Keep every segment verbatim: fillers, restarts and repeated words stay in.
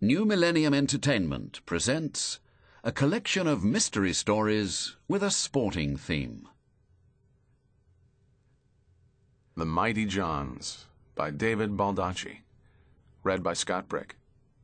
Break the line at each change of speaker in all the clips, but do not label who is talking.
New Millennium Entertainment presents a collection of mystery stories with a sporting theme.
The Mighty Johns by David Baldacci. Read by Scott Brick.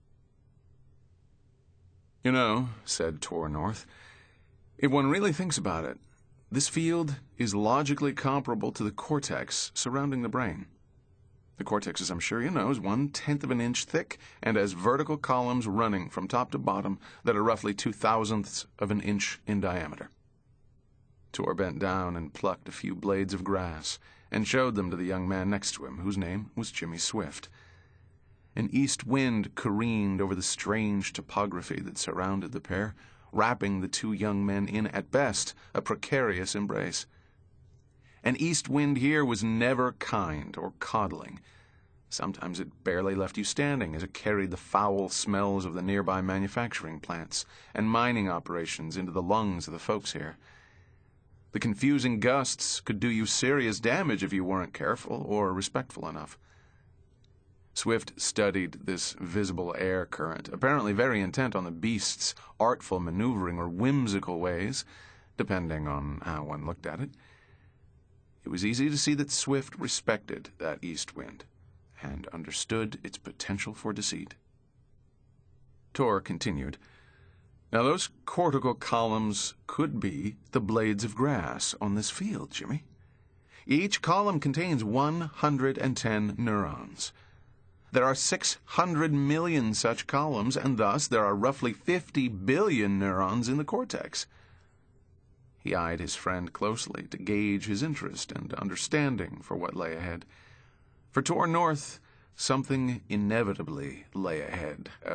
You know, said Tor North, if one really thinks about it, this field is logically comparable to the cortex surrounding the brain. The cortex, as I'm sure you know, is one-tenth of an inch thick and has vertical columns running from top to bottom that are roughly two-thousandths of an inch in diameter. Tor bent down and plucked a few blades of grass and showed them to the young man next to him, whose name was Jimmy Swift. An east wind careened over the strange topography that surrounded the pair, wrapping the two young men in, at best, a precarious embrace. An east wind here was never kind or coddling. Sometimes it barely left you standing as it carried the foul smells of the nearby manufacturing plants and mining operations into the lungs of the folks here. The confusing gusts could do you serious damage if you weren't careful or respectful enough. Swift studied this visible air current, apparently very intent on the beast's artful maneuvering or whimsical ways, depending on how one looked at it. It was easy to see that Swift respected that east wind and understood its potential for deceit. Tor continued, Now those cortical columns could be the blades of grass on this field, Jimmy. Each column contains one hundred ten neurons. There are six hundred million such columns, and thus there are roughly fifty billion neurons in the cortex. He eyed his friend closely to gauge his interest and understanding for what lay ahead. For Tor North, something inevitably lay ahead,